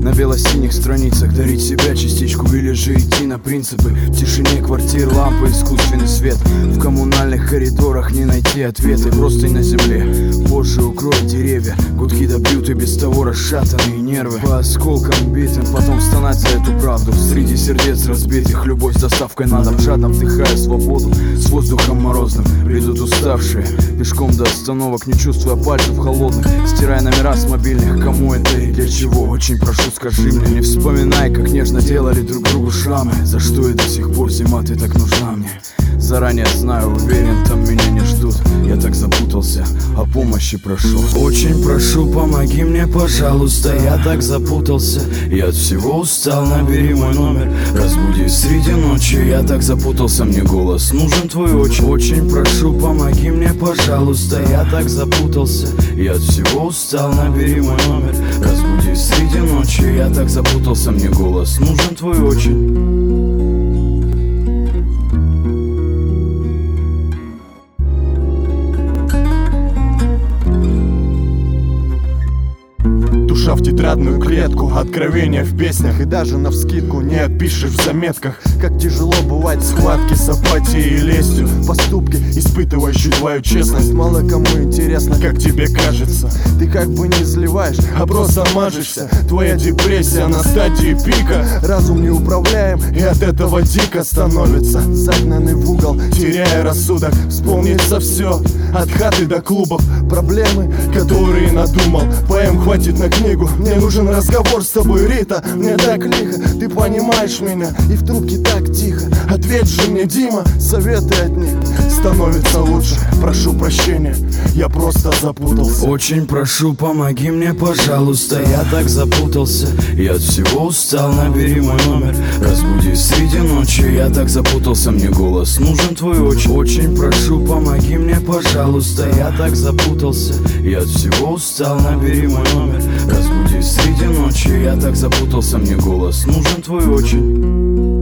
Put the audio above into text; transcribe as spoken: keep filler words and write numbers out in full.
на бело-синих страницах. Дарить себя частичку или же идти на принципы. В тишине квартир лампы, искусственный свет. В коммунальных коридорах не найти ответы. Просто на земле, позже укроет деревья. Гудки добьют и без того расшатанные нервы. По осколкам битым, потом стонать за эту правду. Среди сердец разбитых любовь с доставкой на дом. Жадно вдыхая свободу с воздухом морозным. Придут уставшие, пешком до остановок, не чувствуя пальцев холодных, стирая номера с мобильных. Кому это и для чего? Очень прошу, скажи мне. Не вспоминай, как нежно делали друг другу шрамы. За что и до сих пор, зима, ты так нужна мне. Заранее знаю, уверен, там меня не ждут. Я так запутался, о помощи прошу. Очень прошу, помоги мне, пожалуйста. Я так запутался, я от всего устал. Набери мой номер, разбуди среди ночи. Я так запутался, мне голос нужен твой очень. Очень прошу, помоги мне, пожалуйста. Я так запутался, я от всего устал. Набери мой номер, разбуди среди ночи. Я так запутался, мне голос нужен твой очень. В тетрадную клетку, откровения в песнях. И даже навскидку не отпишешь в заметках. Как тяжело бывать схватки с апатией и лестью. Поступки, испытывающие твою честность. Мало кому интересно, как тебе кажется. Ты как бы не изливаешь, а просто мажешься. Твоя депрессия на стадии пика. Разум неуправляем, и от этого дико становится. Загнанный в угол, теряя рассудок. Вспомнится все, от хаты до клубов. Проблемы, которые надумал. Поэм хватит на книгу. Мне нужен разговор с тобой, Рита. Мне так лихо, ты понимаешь меня. И в трубке так тихо. Ответь же мне, Дима, советы от них становится лучше. Прошу прощения, я просто запутался. Очень прошу, помоги мне, пожалуйста. Я так запутался, я от всего устал. Набери мой номер, разбуди среди ночи. Я так запутался, мне голос нужен твой очень. Очень прошу, помоги мне, пожалуйста. Я так запутался, я от всего устал. Набери мой номер, разбуди среди ночи. Я так запутался, мне голос нужен твой очень.